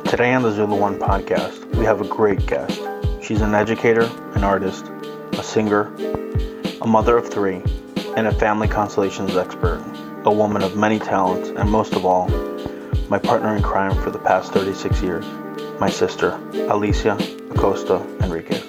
Today on the Zulu One podcast, we have a great guest. She's an educator, an artist, a singer, a mother of three, and a family constellations expert, a woman of many talents, and most of all, my partner in crime for the past 36 years, my sister, Alicia Acosta Enriquez.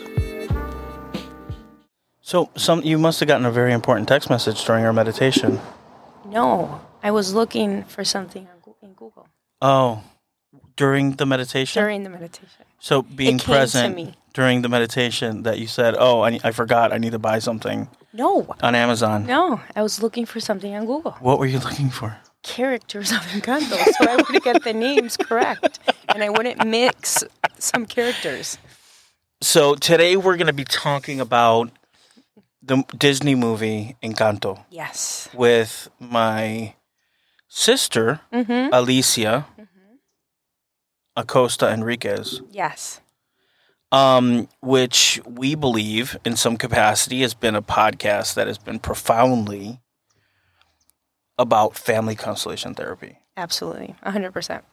So, you must have gotten a very important text message during our meditation. No, I was looking for something in Google. Oh, during the meditation? During the meditation. So being It came present to me. during the meditation that you said, oh, I forgot, I need to buy something No. on Amazon. No, I was looking for something on Google. What were you looking for? Characters of Encanto, so I would get the names correct, and I wouldn't mix some characters. So today we're going to be talking about the Disney movie Encanto Yes. with my sister, Alicia Acosta Enriquez, Yes. which we believe in some capacity has been a podcast that has been profoundly about family constellation therapy. Absolutely. 100%.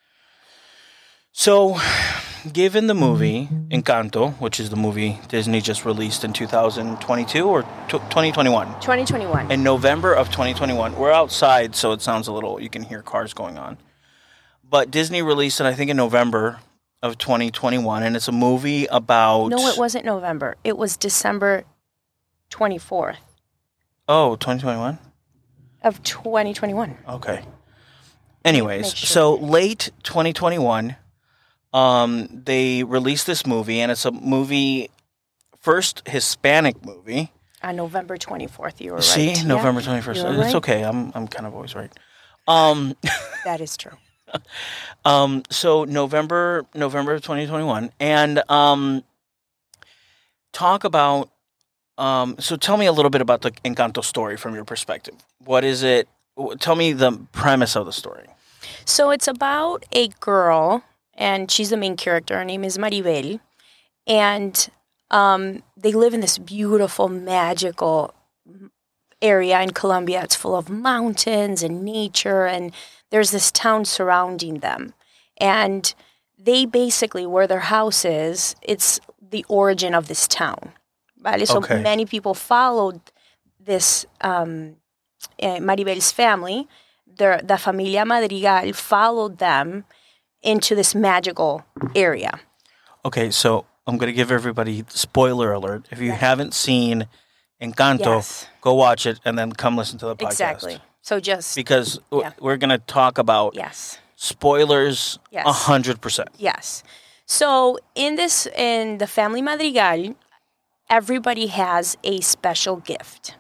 So, given the movie Encanto, which is the movie Disney just released in 2022 or 2021? 2021. In November of 2021. We're outside, so it sounds a little, you can hear cars going on. But Disney released it, I think, in November of 2021, and it's a movie about... No, it wasn't November. It was December 24th. Oh, 2021? Of 2021. Okay. Anyways, Make sure. so late 2021... they released this movie, and it's a movie, first Hispanic movie. On November 24th, you were right. See, Yeah, November 21st. you were It's right. okay. I'm kind of always right. That is true. So November of 2021, and talk about. So tell me a little bit about the Encanto story from your perspective. What is it? Tell me the premise of the story. So it's about a girl, and she's the main character. Her name is Maribel, and they live in this beautiful, magical area in Colombia. It's full of mountains and nature, and there's this town surrounding them. And they basically, where their house is, it's the origin of this town. Vale? So Okay. many people followed this Maribel's family. The Familia Madrigal followed them into this magical area. Okay, so I'm going to give everybody spoiler alert. If you haven't seen Encanto, Yes. go watch it and then come listen to the podcast. Exactly. So just, Because Yeah. we're going to talk about yes. spoilers Yes. 100%. Yes. So in the Family Madrigal, everybody has a special gift.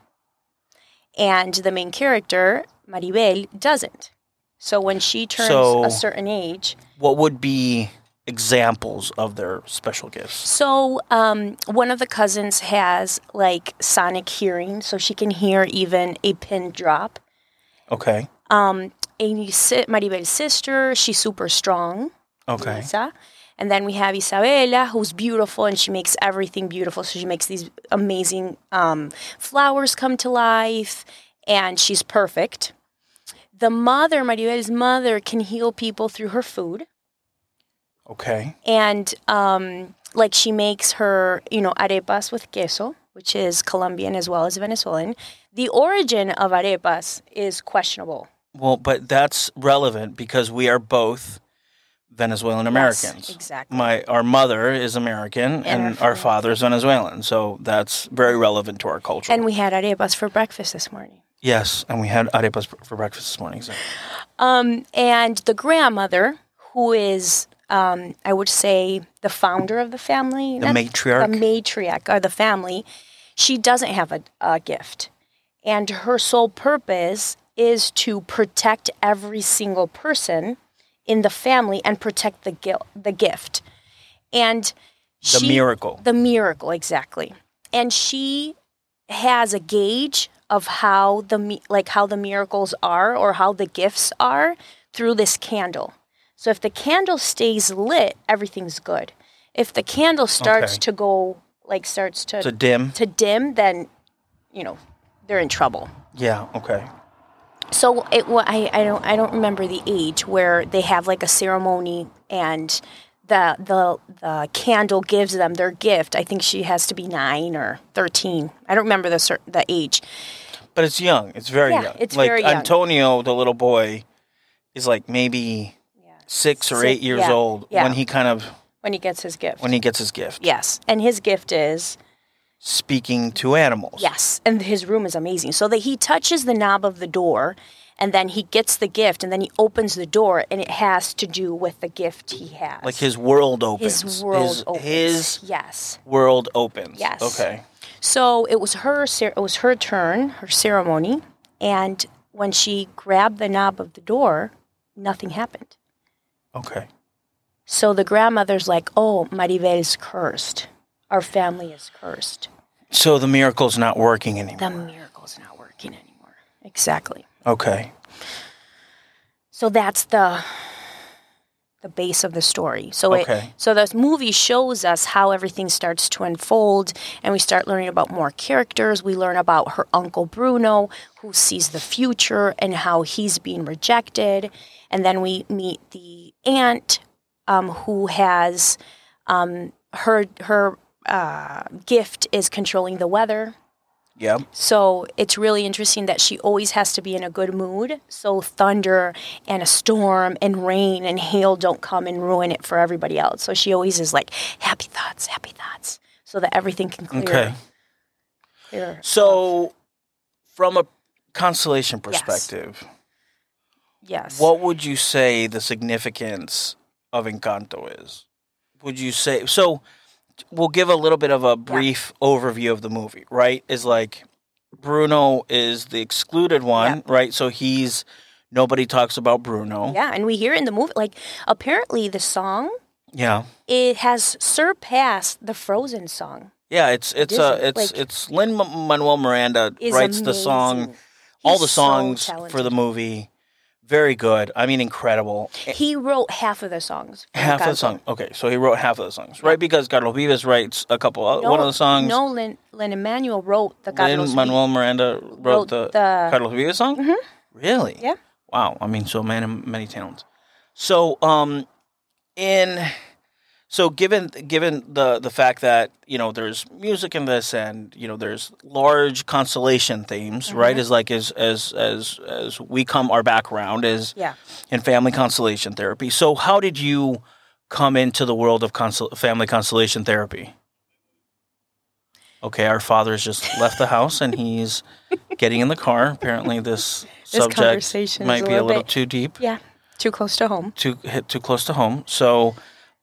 And the main character, Maribel, doesn't. So when she turns So- a certain age, What would be examples of their special gifts? so one of the cousins has like sonic hearing, so she can hear even a pin drop. Okay. Maribel's sister, she's super strong. Okay. Lisa. And then we have Isabela, who's beautiful, and she makes everything beautiful. So she makes these amazing flowers come to life, and she's perfect. The mother, Maribel's mother, can heal people through her food. Okay. And like she makes her, arepas with queso, which is Colombian as well as Venezuelan. The origin of arepas is questionable. Well, but that's relevant because we are both Venezuelan Americans. Yes, exactly. Our mother is American and our father is Venezuelan. So that's very relevant to our culture. And we had arepas for breakfast this morning. Yes, and we had arepas for breakfast this morning. So. And the grandmother, who is, I would say, the founder of the family. The matriarch? The matriarch of the family. She doesn't have a gift. And her sole purpose is to protect every single person in the family and protect the gift. And The miracle. The miracle, exactly. And she has a gauge of how the miracles are or how the gifts are through this candle. So if the candle stays lit, everything's good. If the candle starts to go, to dim, then, they're in trouble. Yeah, okay. So I don't remember the age where they have like a ceremony and the candle gives them their gift. I think she has to be 9 or 13. I don't remember the age. But it's young. It's very young. It's like very young. Antonio, the little boy, is like maybe 6 or 8 years old when he gets his gift. When he gets his gift. Yes, and his gift is speaking to animals. Yes, and his room is amazing. So that he touches the knob of the door, and then he gets the gift, and then he opens the door, and it has to do with the gift he has. Like his world opens. His world opens. His yes. world opens. Yes. Okay. So it was her turn, her ceremony, and when she grabbed the knob of the door, nothing happened. Okay. So the grandmother's like, "Oh, Maribel's cursed. Our family is cursed." So the miracle's not working anymore. The miracle's not working anymore. Exactly. Okay. So that's the base of the story. So Okay. so this movie shows us how everything starts to unfold, and we start learning about more characters. We learn about her uncle Bruno, who sees the future and how he's being rejected, and then we meet the aunt, who has her gift is controlling the weather. Yeah. So it's really interesting that she always has to be in a good mood. So thunder and a storm and rain and hail don't come and ruin it for everybody else. So she always is like, happy thoughts, so that everything can clear. Okay. Clear. So from a constellation perspective, Yes. what would you say the significance of Encanto is? Would you say so? We'll give a little bit of a brief overview of the movie, right? Is like Bruno is the excluded one, right? So nobody talks about Bruno. Yeah, and we hear in the movie, like, apparently the song, it has surpassed the Frozen song. Yeah, it's Lin-Manuel Miranda writes the song, all the songs for the movie. Very good. I mean, incredible. He wrote half of the songs. Half of the song. Okay, so he wrote half of the songs, right? Because Carlos Vives writes a couple. One of the songs. No, Lin-Manuel wrote the Carlos Vives. Lin-Manuel Miranda wrote the Carlos Vives song? Mm-hmm. Really? Yeah. Wow. I mean, so man of many talents. So, given the fact that there's music in this and there's large constellation themes, right? As we come, our background is in family constellation therapy. So how did you come into the world of family constellation therapy? Okay, our father's just left the house and he's getting in the car. Apparently, this subject might be a little too deep. Yeah, too close to home. Too close to home. So.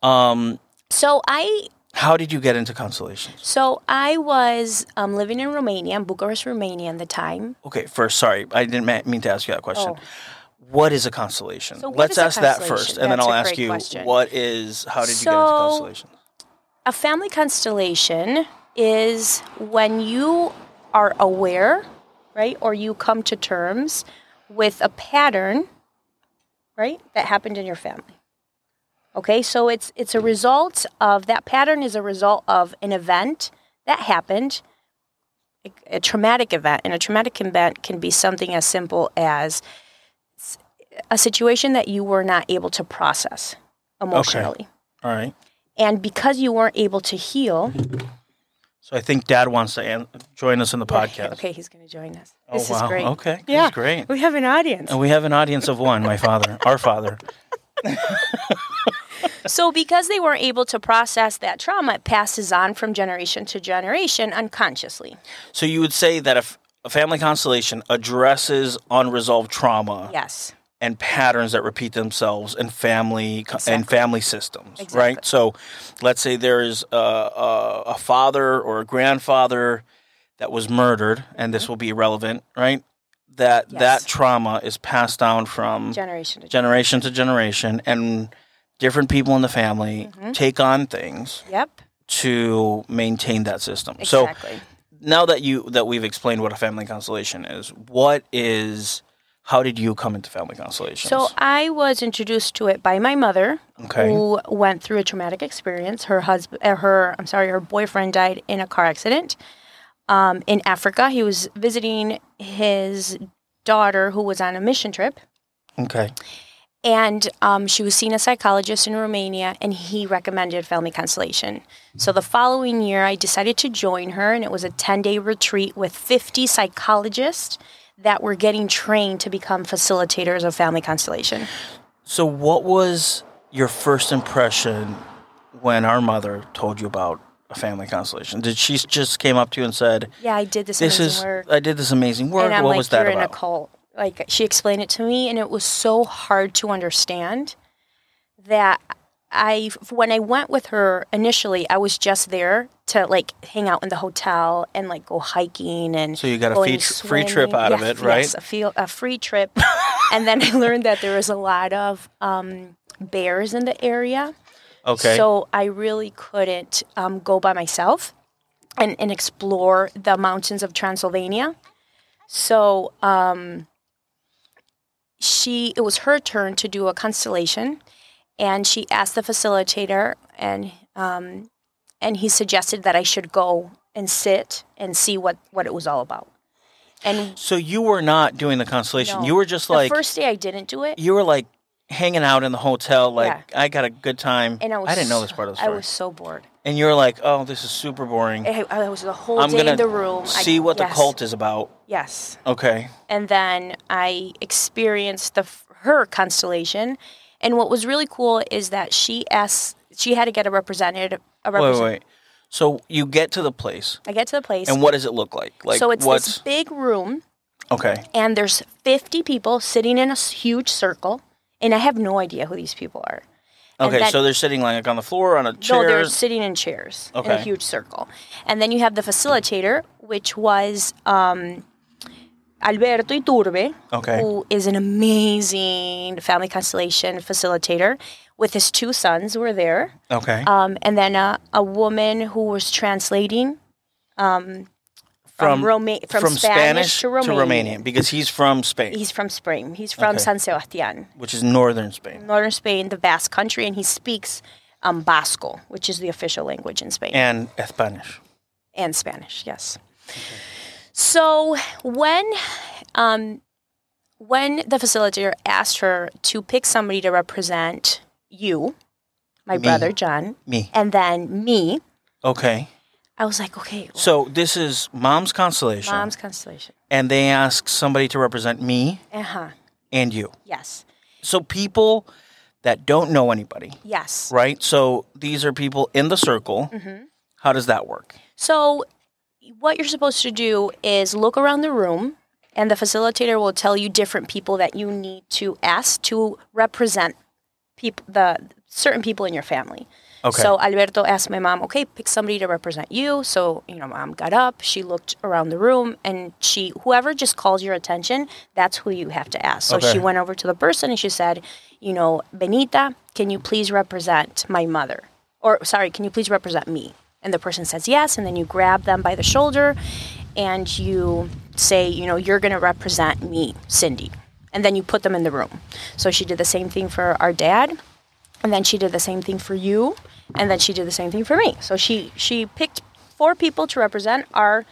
How did you get into constellations? So I was living in Romania, in Bucharest, Romania at the time. Okay, first, sorry, I didn't mean to ask you that question. Oh. What is a constellation? So Let's ask that first, and then I'll ask you, question. how did you get into constellations? A family constellation is when you are aware, right, or you come to terms with a pattern, right, that happened in your family. Okay, so it's a result of, that pattern is a result of an event that happened, a traumatic event. And a traumatic event can be something as simple as a situation that you were not able to process emotionally. Okay. All right. And because you weren't able to heal. So I think Dad wants to join us in the podcast. Okay, he's going to join us. This is great. Okay, this is great. We have an audience. And we have an audience of one, my father, our father. So because they weren't able to process that trauma, it passes on from generation to generation unconsciously. So you would say that a family constellation addresses unresolved trauma. Yes. And patterns that repeat themselves in family systems, Exactly. right? So let's say there is a father or a grandfather that was murdered, and this will be irrelevant, right? That trauma is passed down from generation to generation, and different people in the family take on things to maintain that system. Exactly. So now that we've explained what a family constellation is, how did you come into family constellations? So I was introduced to it by my mother, who went through a traumatic experience. Her boyfriend died in a car accident in Africa. He was visiting his daughter who was on a mission trip. Okay. And she was seeing a psychologist in Romania, and he recommended Family Constellation. So the following year, I decided to join her, and it was a 10-day retreat with 50 psychologists that were getting trained to become facilitators of Family Constellation. So what was your first impression when our mother told you about a Family Constellation? Did she just came up to you and said, yeah, I did this amazing work. I did this amazing work. And I'm what like, was that you're about? in a cult. Like, she explained it to me, and it was so hard to understand that when I went with her initially, I was just there to, like, hang out in the hotel and, like, go hiking and so you got a free trip out of it, right? Yes, a free trip. And then I learned that there was a lot of bears in the area. Okay. So I really couldn't go by myself and explore the mountains of Transylvania. So it was her turn to do a constellation, and she asked the facilitator, and he suggested that I should go and sit and see what it was all about. And so you were not doing the constellation. No. You were just like the first day I didn't do it. You were like hanging out in the hotel, like Yeah. I got a good time. And I didn't know this part of the story. I was so bored. And you were like, "Oh, this is super boring. I was the whole I'm day gonna in the room. see what the Yes. cult is about." Yes. Okay. And then I experienced her constellation. And what was really cool is that she had to get a representative. Wait. So you get to the place. I get to the place. And what does it look like? So it's this big room. Okay. And there's 50 people sitting in a huge circle. And I have no idea who these people are. Okay, so they're sitting like on the floor, on a chair? No, they're sitting in chairs in a huge circle. And then you have the facilitator, which was Alberto Iturbe, who is an amazing Family Constellation facilitator, with his 2 sons who were there. Okay. And then a woman who was translating from Spanish to Romanian. Because he's from Spain. He's from Spain. He's from San Sebastián. Which is northern Spain. Northern Spain, the Basque country, and he speaks Basco, which is the official language in Spain. And Spanish. And Spanish, yes. Okay. So when the facilitator asked her to pick somebody to represent you, my brother John, and then me. Okay. I was like, okay. Well, so this is Mom's Constellation. Mom's Constellation. And they ask somebody to represent me and you. Yes. So people that don't know anybody. Yes. Right? So these are people in the circle. Mm-hmm. How does that work? So what you're supposed to do is look around the room, and the facilitator will tell you different people that you need to ask to represent the certain people in your family. Okay. So Alberto asked my mom, okay, pick somebody to represent you. So, Mom got up, she looked around the room, and whoever just calls your attention, that's who you have to ask. So she went over to the person and she said, Benita, can you please represent my mother? Can you please represent me? And the person says yes, and then you grab them by the shoulder and you say, you're going to represent me, Cindy. And then you put them in the room. So she did the same thing for our dad, and then she did the same thing for you, and then she did the same thing for me. So she picked 4 people to represent our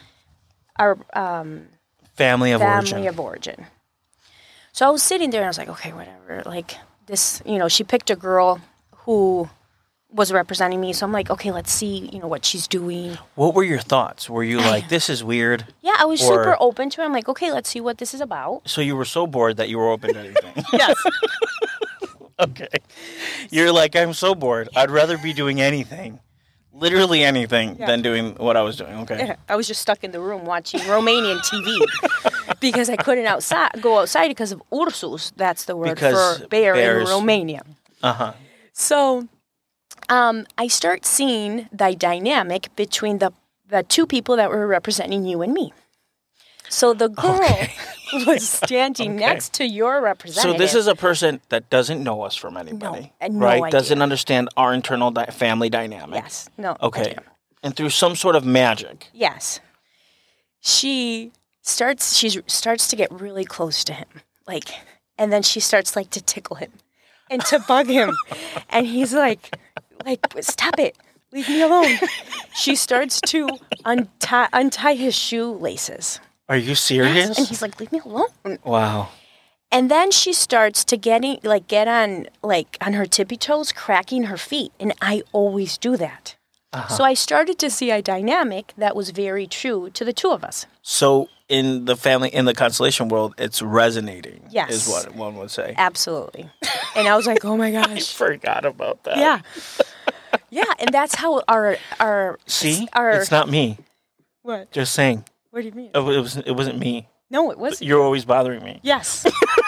family of origin. So I was sitting there and I was like, okay, whatever. Like this, she picked a girl who was representing me. So I'm like, okay, let's see, what she's doing. What were your thoughts? Were you like, this is weird? Yeah, I was super open to it. I'm like, okay, let's see what this is about. So you were so bored that you were open to anything. Yes. Okay. You're like, I'm so bored. I'd rather be doing anything, literally anything, than doing what I was doing. Okay. Yeah, I was just stuck in the room watching Romanian TV because I couldn't go outside because of ursus. That's the word for bear in Romania. Uh-huh. So I start seeing the dynamic between the 2 people that were representing you and me. So the girl was standing next to your representative. So this is a person that doesn't know us from anybody, no right? idea. Doesn't understand our internal family dynamic. Yes. No. Okay. Idea. And through some sort of magic. Yes. She starts to get really close to him. And then she starts to tickle him and to bug him. And he's like, stop it. Leave me alone. She starts to untie his shoelaces. Are you serious? Yes. And he's like, leave me alone. Wow. And then she starts to get on her tippy toes, cracking her feet. And I always do that. Uh-huh. So I started to see a dynamic that was very true to the two of us. So in the constellation world, it's resonating. Yes. Is what one would say. Absolutely. And I was like, oh my gosh. I forgot about that. Yeah. Yeah. And that's how our See? Our, it's not me. What? Just saying. What do you mean? It wasn't me. No, it wasn't. You're always bothering me. Yes.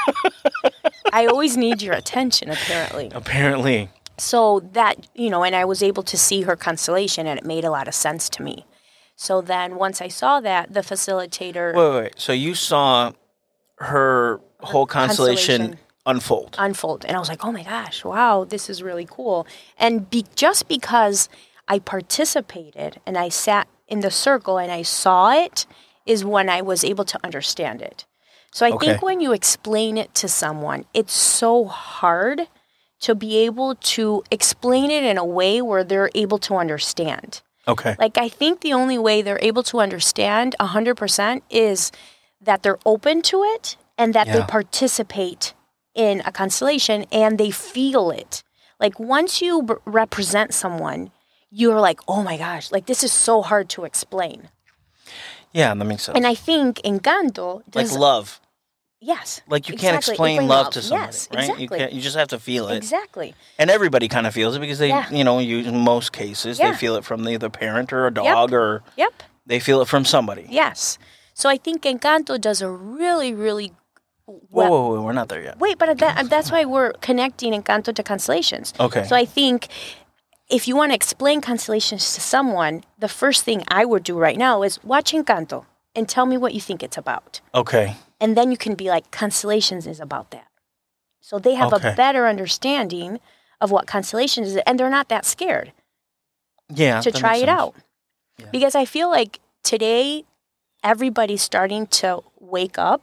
I always need your attention, apparently. Apparently. So that, and I was able to see her constellation, and it made a lot of sense to me. So then once I saw that, the facilitator... Wait. So you saw her whole constellation unfold. And I was like, oh my gosh, wow, this is really cool. And just because I participated and I sat in the circle and I saw it is when I was able to understand it. So I think when you explain it to someone, it's so hard to be able to explain it in a way where they're able to understand. Okay. Like, I think the only way they're able to understand 100% is that they're open to it and that they participate in a constellation and they feel it. Like, once you represent someone, you're like, oh my gosh, like, this is so hard to explain. Yeah, that makes sense. And I think Encanto does... Like love. Yes. Like, you can't explain love to somebody, yes, right? Exactly. You just have to feel it. Exactly. And everybody kind of feels it because they, in most cases, they feel it from either parent or a dog or they feel it from somebody. Yes. So I think Encanto does a really, really... Whoa, we're not there yet. Wait, but that's why we're connecting Encanto to constellations. Okay. So I think if you want to explain constellations to someone, the first thing I would do right now is watch Encanto and tell me what you think it's about. Okay. And then you can be like, constellations is about that. So they have a better understanding of what constellations is, and they're not that scared to try it out. Yeah. Because I feel like today, everybody's starting to wake up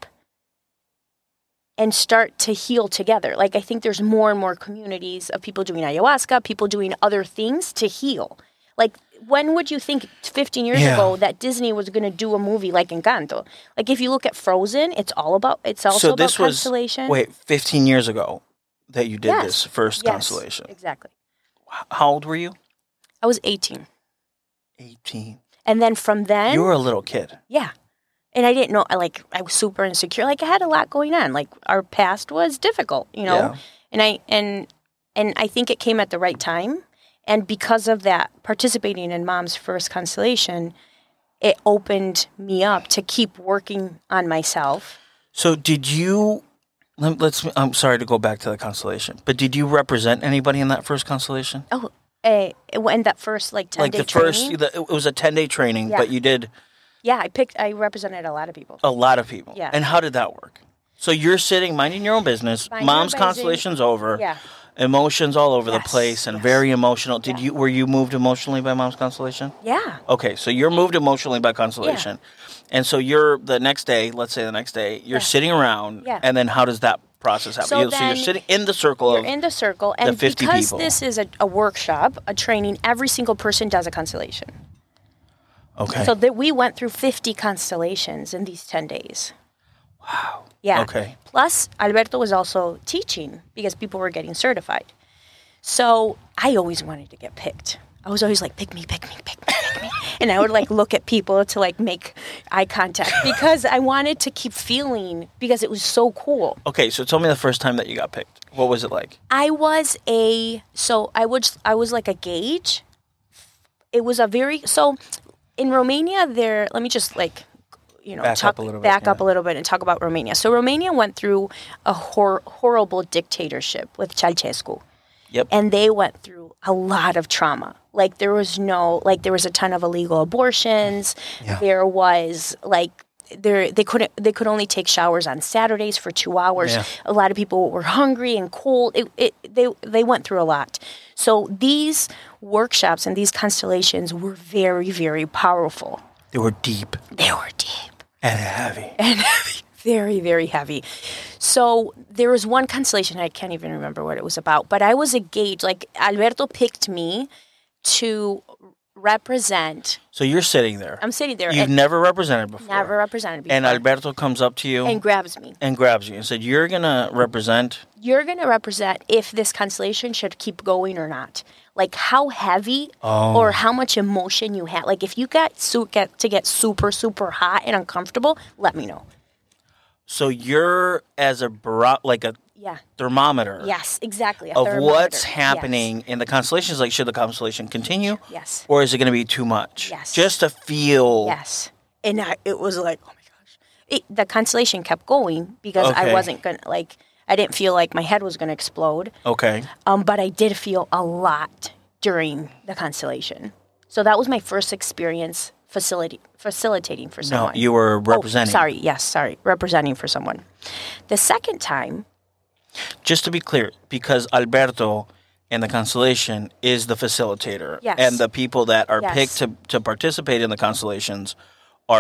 and start to heal together. Like, I think there's more and more communities of people doing ayahuasca, people doing other things to heal. Like, when would you think 15 years ago that Disney was going to do a movie like Encanto? Like, if you look at Frozen, it's also about constellation. Wait, 15 years ago that you did this first constellation. Exactly. How old were you? I was 18. 18. And then from then... You were a little kid. Yeah. And I didn't know, like, I was super insecure. Like, I had a lot going on. Like, our past was difficult, Yeah. And I think it came at the right time. And because of that, participating in Mom's first constellation, it opened me up to keep working on myself. So did you, I'm sorry to go back to the constellation, but did you represent anybody in that first constellation? Oh, in that first, 10-day training? It was a 10-day training, but you did... Yeah, I represented a lot of people. A lot of people? Yeah. And how did that work? So you're sitting, minding your own business, Mom's constellation's over. Yeah. Emotions all over the place and very emotional. Were you moved emotionally by Mom's constellation? Yeah. Okay, so you're moved emotionally by constellation. And so you're the next day, you're sitting around and then how does that process happen? So you're sitting in the circle and the 50 because people. This is a workshop, a training, every single person does a constellation. Okay. So we went through 50 constellations in these 10 days. Wow. Yeah. Okay. Plus, Alberto was also teaching because people were getting certified. So I always wanted to get picked. I was always like, pick me. And I would look at people to make eye contact because I wanted to keep feeling because it was so cool. Okay, so tell me the first time that you got picked. What was it like? I was like a gauge. It was in Romania let me just back up a little bit and talk about Romania. So Romania went through a horrible dictatorship with Ceausescu. Yep. And they went through a lot of trauma. There was a ton of illegal abortions. Yeah. There was they could only take showers on Saturdays for 2 hours. Yeah. A lot of people were hungry and cold. They went through a lot. So these workshops and these constellations were very, very powerful. They were deep. And heavy. Very, very heavy. So there was one constellation, I can't even remember what it was about, but I was a gauge. Alberto picked me to represent. So you're sitting there. I'm sitting there. You've never represented before. Never represented before. And Alberto comes up to you. And grabs me. And grabs you and said, you're going to represent. You're going to represent if this constellation should keep going or not. Like how heavy or how much emotion you had. Like if you get to get super, super hot and uncomfortable, let me know. So you're as a thermometer. Yes, exactly. Of what's happening in the constellations. Like, should the constellation continue? Yes. Or is it going to be too much? Yes. Just to feel. Yes. And it was like, oh my gosh. The constellation kept going because I wasn't going to, like, I didn't feel like my head was going to explode. Okay. But I did feel a lot during the constellation. So that was my first experience facilitating for someone. No, you were representing. Sorry. Representing for someone. The second time. Just to be clear, because Alberto in the constellation is the facilitator. Yes. And the people that are picked to participate in the constellations are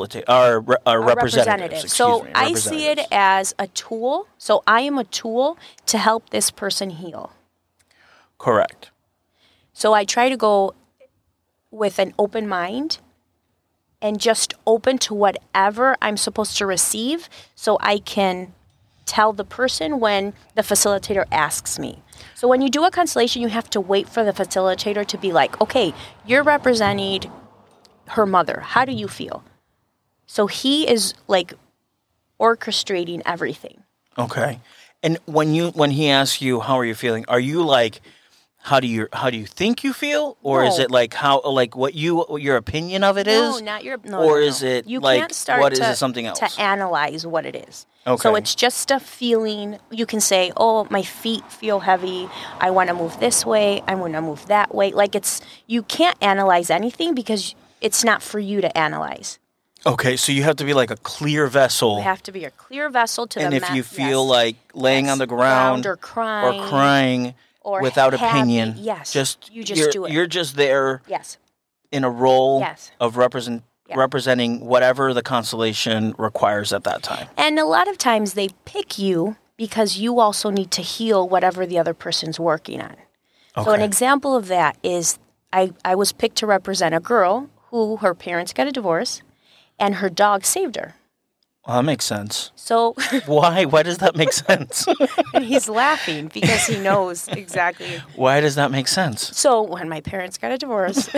representatives. So I see it as a tool. So I am a tool to help this person heal. Correct. So I try to go with an open mind and just open to whatever I'm supposed to receive so I can tell the person when the facilitator asks me. So when you do a constellation, you have to wait for the facilitator to be like, okay, you're representing her mother. How do you feel? So he is like orchestrating everything. Okay. And when he asks you, how are you feeling? Are you like, how do you think you feel, or is it like what your opinion of it is? Or is it you like can't start what is it something else? To analyze what it is. Okay. So it's just a feeling. You can say, "Oh, my feet feel heavy. I want to move this way. I want to move that way." Like you can't analyze anything because it's not for you to analyze. Okay, so you have to be like a clear vessel. You have to be a clear vessel to and if you feel like laying on the ground or crying or without happy, opinion, you just do it. You're just there Yes. in a role Yes. of representing whatever the constellation requires at that time. And a lot of times they pick you because you also need to heal whatever the other person's working on. Okay. So an example of that is I was picked to represent a girl who her parents got a divorce and her dog saved her. Well, that makes sense. So why? Why does that make sense? And he's laughing because he knows exactly. Why does that make sense? So when my parents got a divorce,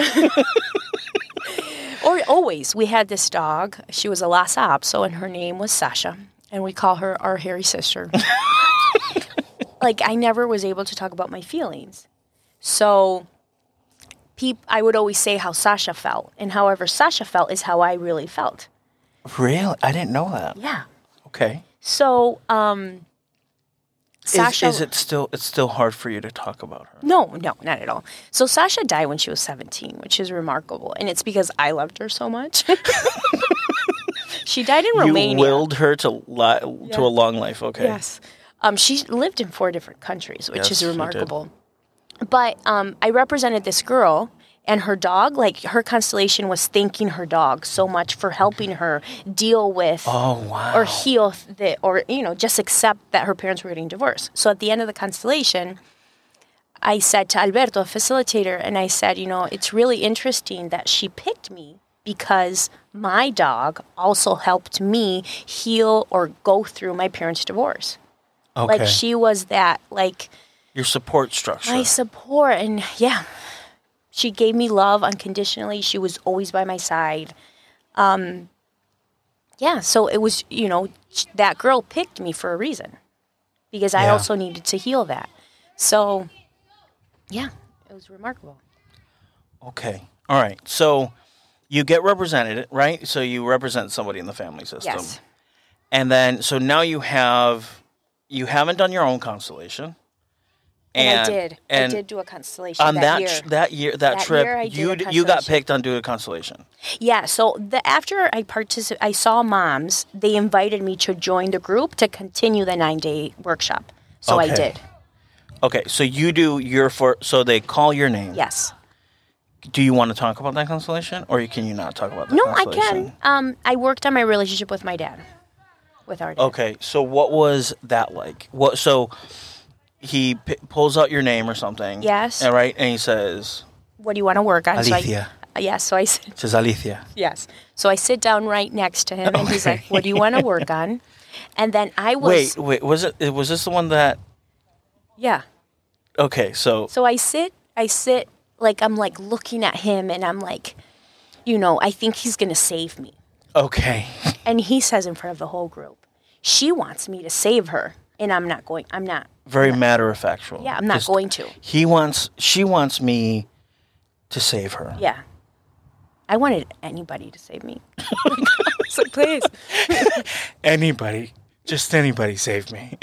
we had this dog. She was a Lhasa Apso, and her name was Sasha, and we call her our hairy sister. Like I never was able to talk about my feelings, so I would always say how Sasha felt, and however Sasha felt is how I really felt. Really? I didn't know that. Yeah. Okay. So, Sasha... It's still hard for you to talk about her? No, not at all. So Sasha died when she was 17, which is remarkable. And it's because I loved her so much. She died in Romania. You willed her to a long life, okay. Yes. She lived in 4 different countries, which is remarkable. But I represented this girl... And her dog, like her constellation was thanking her dog so much for helping her deal with or heal just accept that her parents were getting divorced. So at the end of the constellation, I said to Alberto, a facilitator, and I said, it's really interesting that she picked me because my dog also helped me heal or go through my parents' divorce. Okay. Like she was that, like... Your support structure. My support, and yeah... She gave me love unconditionally. She was always by my side. So it was, that girl picked me for a reason because I also needed to heal that. So, yeah, it was remarkable. Okay. All right. So you get represented, right? So you represent somebody in the family system. Yes. And then, so now you haven't done your own constellation. And I did. I did do a constellation on that year. That trip, you got picked on doing a constellation. Yeah. So after I saw moms, they invited me to join the group to continue the 9-day workshop. So I did. Okay. So you do so they call your name. Yes. Do you want to talk about that constellation, or can you not talk about that constellation? No, I can. I worked on my relationship with my dad, with our dad. Okay. So what was that like? So he pulls out your name or something. Yes. Right? And he says... what do you want to work on? Alicia. So I said, It says Alicia. yes. So I sit down right next to him, and he's like, what do you want to work on? And then I was... Wait, was this the one that... Yeah. Okay, so... So I sit, like, I'm, like, looking at him, and I'm like, I think he's going to save me. Okay. And he says in front of the whole group, she wants me to save her, and I'm not. Very matter-of-factual. Yeah, I'm not going to. She wants me to save her. Yeah. I wanted anybody to save me. I was like, please. Anybody. Just anybody save me.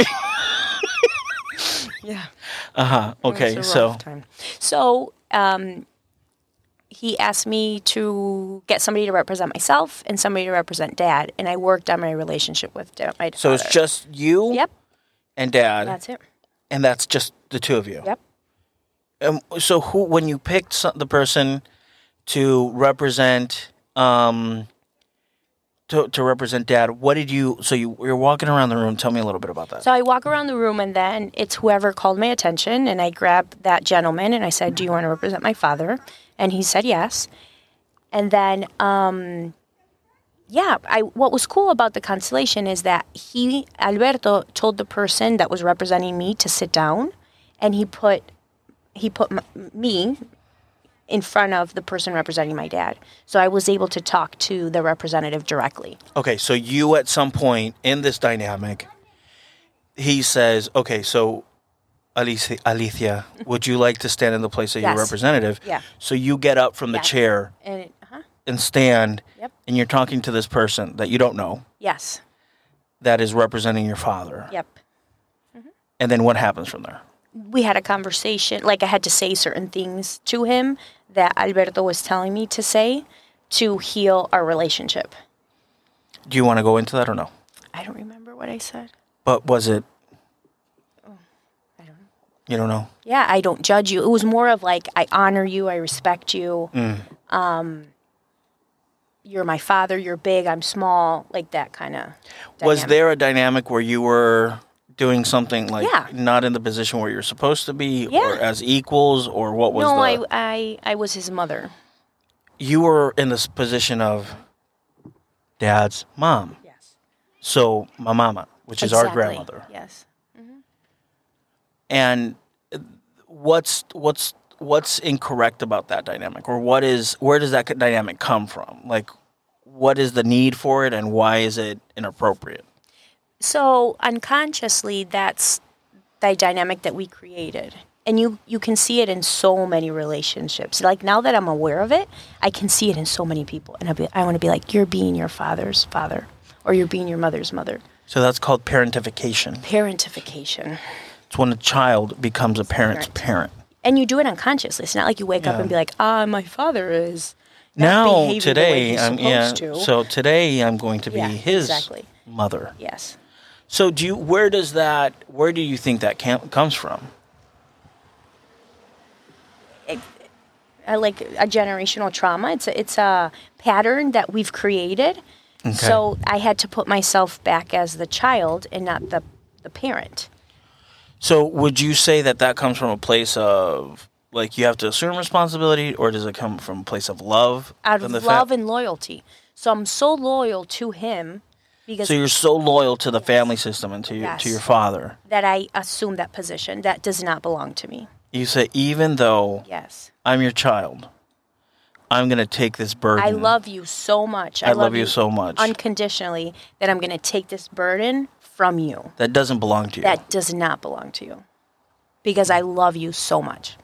Yeah. Okay, so... So, he asked me to get somebody to represent myself and somebody to represent Dad, and I worked on my relationship with my father. So it's just you Yep. and Dad. That's it. And that's just the two of you? Yep. So when you picked the person to represent... To represent Dad, what did you... So you're walking around the room. Tell me a little bit about that. So I walk around the room, and then it's whoever called my attention, and I grabbed that gentleman, and I said, do you want to represent my father? And he said yes. And then, what was cool about the constellation is that Alberto, told the person that was representing me to sit down, and he put me in front of the person representing my dad. So I was able to talk to the representative directly. Okay, so you at some point in this dynamic, he says, okay, so Alicia, would you like to stand in the place of your representative? Yeah. So you get up from the chair and stand, and you're talking to this person that you don't know. Yes. That is representing your father. Yep. Mm-hmm. And then what happens from there? We had a conversation, like I had to say certain things to him that Alberto was telling me to say to heal our relationship. Do you want to go into that or no? I don't remember what I said. But was it... I don't know. You don't know? Yeah, I don't judge you. It was more of like, I honor you, I respect you. You're my father, you're big, I'm small, like that kind of dynamic. Was there a dynamic where you were... doing something like not in the position where you're supposed to be or as equals, or what was I was his mother. You were in this position of Dad's mom. Yes. So my mama, which is our grandmother. Yes. Mm-hmm. And what's incorrect about that dynamic, or where does that dynamic come from? Like, what is the need for it, and why is it inappropriate? So unconsciously, that's the dynamic that we created. And you can see it in so many relationships. Like, now that I'm aware of it, I can see it in so many people. And I want to be like, you're being your father's father, or you're being your mother's mother. So that's called parentification. Parentification. It's when a child becomes a parent's parent. And you do it unconsciously. It's not like you wake up and be like, my father is now today. So today I'm going to be his mother. Yes. So where do you think that comes from? Like a generational trauma. It's a pattern that we've created. Okay. So I had to put myself back as the child and not the parent. So would you say that comes from a place of, like, you have to assume responsibility, or does it come from a place of love? Out of love and loyalty. So I'm so loyal to him. So you're so loyal to the family system and to your father. That I assume that position. That does not belong to me. You say, even though I'm your child, I'm going to take this burden. I love you so much. I love you so much. Unconditionally, that I'm going to take this burden from you. That doesn't belong to you. That does not belong to you. Because I love you so much.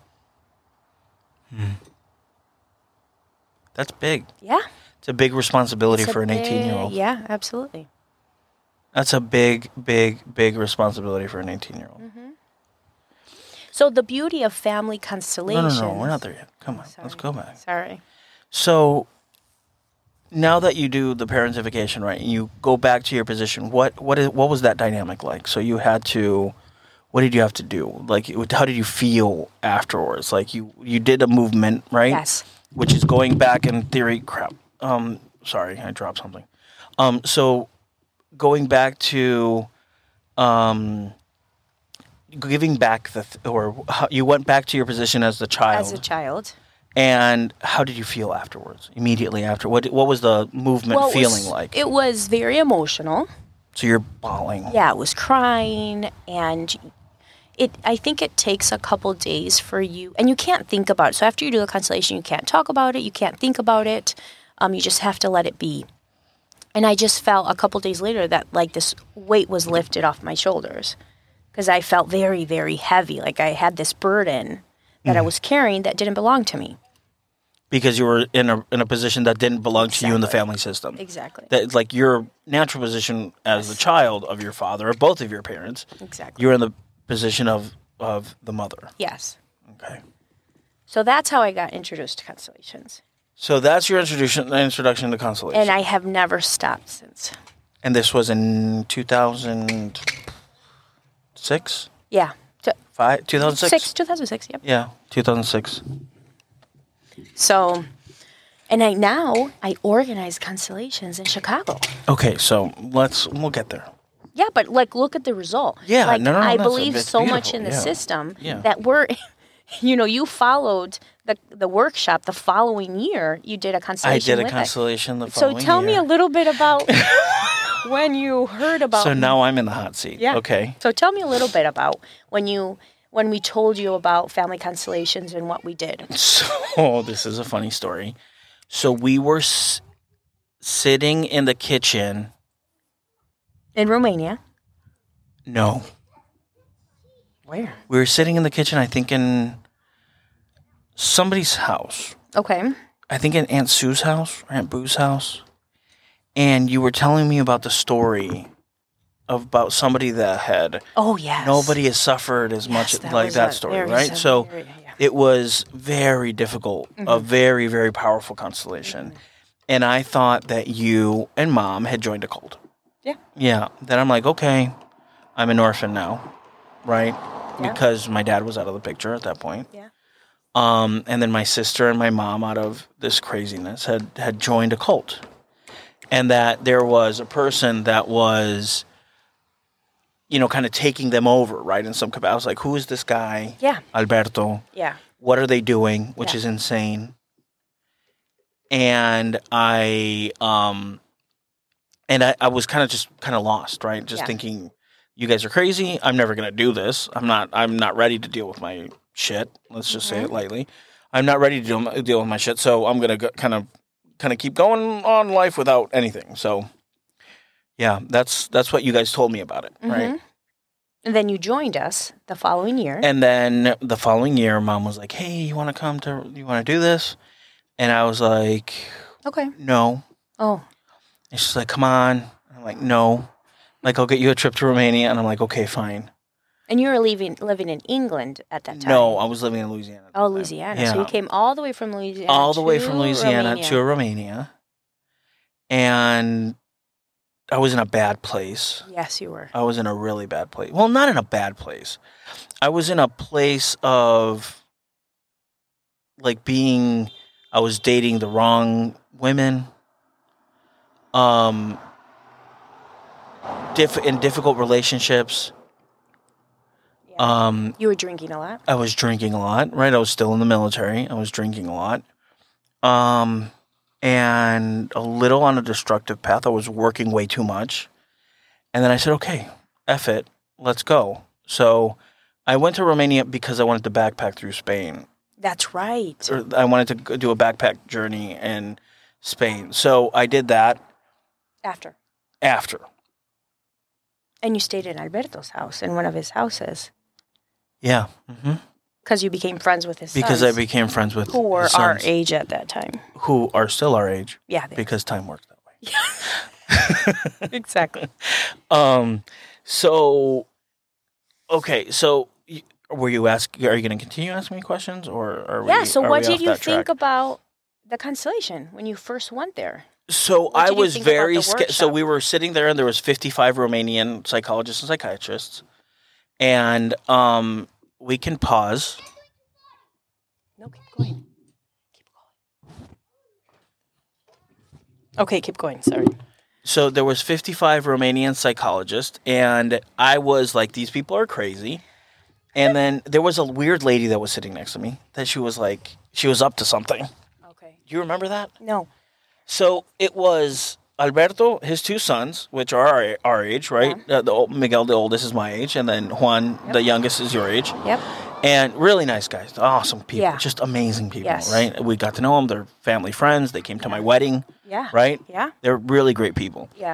That's big. Yeah. It's a big responsibility for an 18-year-old. Yeah, absolutely. That's a big, big, big responsibility for an 18-year-old. Mm-hmm. So the beauty of family constellations... No, we're not there yet. Come on, let's go back. Sorry. So now that you do the parentification, right, and you go back to your position, what was that dynamic like? So you had to... What did you have to do? Like, how did you feel afterwards? Like, you did a movement, right? Yes. Which is going back in theory... Crap. Sorry, I dropped something. So going back to giving back you went back to your position as the child. As a child. And how did you feel afterwards? Immediately after, what was the movement feeling like? It was very emotional. So you're bawling. Yeah, I was crying, and I think it takes a couple days for you, and you can't think about it. So after you do the constellation, you can't talk about it, you can't think about it. You just have to let it be. And I just felt a couple days later that like this weight was lifted off my shoulders, because I felt very, very heavy. Like I had this burden that I was carrying that didn't belong to me. Because you were in a position that didn't belong to you in the family system. Exactly. That like your natural position as the child of your father or both of your parents. Exactly. You're in the position of the mother. Yes. Okay. So that's how I got introduced to constellations. So that's your introduction to constellations. And I have never stopped since. And this was in 2006? Yeah. 2006? 2006, yep. Yeah, 2006. So, and I organize constellations in Chicago. Okay, so we'll get there. Yeah, but like, look at the result. Yeah, like, no, I it's believe so beautiful. much in the system Yeah. that you followed the workshop the following year. You did a constellation. I did a constellation the following year. So tell me a little bit about when you heard about. So now I'm in the hot seat. Yeah. Okay. So tell me a little bit about when we told you about family constellations and what we did. So this is a funny story. So we were sitting in the kitchen. In Romania. No. Where? We were sitting in the kitchen, I think in somebody's house. Okay. I think in Aunt Sue's house or Aunt Boo's house. And you were telling me about the story about somebody that had... Oh, yes. Nobody has suffered as much like that story, right? So it was very difficult, a very, very powerful constellation. And I thought that you and Mom had joined a cult. Yeah. Yeah. Then I'm like, okay, I'm an orphan now, right? Yeah. Because my dad was out of the picture at that point. Yeah. And then my sister and my mom, out of this craziness, had joined a cult. And that there was a person that was, kind of taking them over, right? In some capacity. I was like, who is this guy? Yeah. Alberto. Yeah. What are they doing? Which is insane. And I was kind of lost, right? Just thinking, you guys are crazy. I'm never going to do this. I'm not ready to deal with my shit. Let's just say it lightly. I'm not ready to deal with my shit. So I'm going to kind of keep going on life without anything. So yeah, that's what you guys told me about it, right? And then you joined us the following year. And then the following year, Mom was like, hey, you want to do this? And I was like, okay. No. Oh. And she's like, come on. And I'm like, no. Like, I'll get you a trip to Romania. And I'm like, okay, fine. And you were living in England at that time? No, I was living in Louisiana. Oh, Louisiana. Yeah. So you came all the way from Louisiana all the way from Louisiana Romania. to Romania. And I was in a bad place. Yes, you were. I was in a really bad place. Well, not in a bad place. I was in a place of, like, I was dating the wrong women. In difficult relationships. Yeah. You were drinking a lot? I was drinking a lot, right? I was still in the military. I was drinking a lot. And a little on a destructive path. I was working way too much. And then I said, okay, F it. Let's go. So I went to Romania because I wanted to backpack through Spain. That's right. Or I wanted to do a backpack journey in Spain. So I did that. After. And you stayed in Alberto's house, in one of his houses. Yeah. Because you became friends with his sons. Because I became friends with who were his sons, our age at that time. Who are still our age. Yeah. Because time works that way. Exactly. So, okay. So, are you going to continue asking me questions? Or are we? Yeah. So what did you think track? about the constellation when you first went there? So What I did you was think very about the scared. So workshop? we were sitting there, and there was 55 Romanian psychologists and psychiatrists, and we can pause. No, keep going. Okay, keep going. Sorry. So there was 55 Romanian psychologists, and I was like, these people are crazy. And then there was a weird lady that was sitting next to me that she was up to something. Okay. Do you remember that? No. So it was Alberto, his two sons, which are our age, right? Yeah. Miguel, the oldest, is my age, and then Juan, the youngest, is your age. Yep. And really nice guys, awesome people, Yeah. just amazing people, Yes. right? We got to know them. They're family friends. They came to my wedding, Yeah. right? Yeah. They're really great people. Yeah.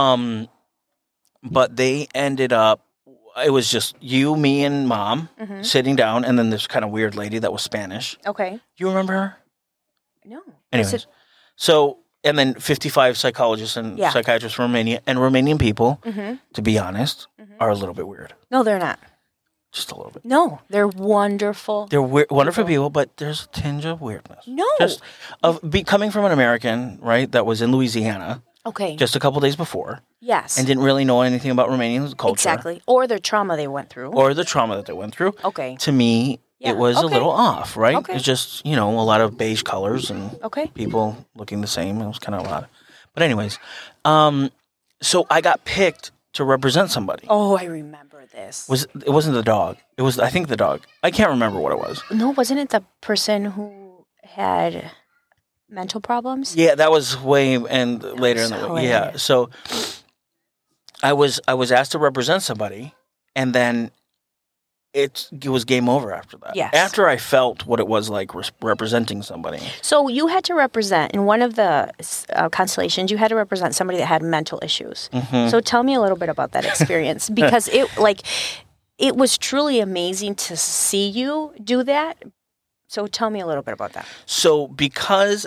But they ended up, it was just you, me, and Mom sitting down, and then this kind of weird lady that was Spanish. Okay. You remember her? No. Anyways, so, and then 55 psychologists and psychiatrists from Romania, and Romanian people, to be honest, are a little bit weird. No, they're not. Just a little bit. No, they're wonderful. They're wonderful people, but there's a tinge of weirdness. No. Just coming from an American, right, that was in Louisiana Okay. just a couple days before Yes. and didn't really know anything about Romanian culture. Exactly. Or the trauma they went through. Or the trauma that they went through. Okay. To me, Yeah, it was a okay. little off, right? Okay. It's just, a lot of beige colors and Okay. people looking the same. It was kind of odd. But anyways, so I got picked to represent somebody. Oh, I remember this. It wasn't the dog. It was, I think, the dog. I can't remember what it was. No, wasn't it the person who had mental problems? Yeah, that was way and later in the week. Yeah, so I was asked to represent somebody, and then it was game over after that. Yes. After I felt what it was like representing somebody. So you had to represent, in one of the constellations, you had to represent somebody that had mental issues. Mm-hmm. So tell me a little bit about that experience, because it was truly amazing to see you do that. So tell me a little bit about that. So because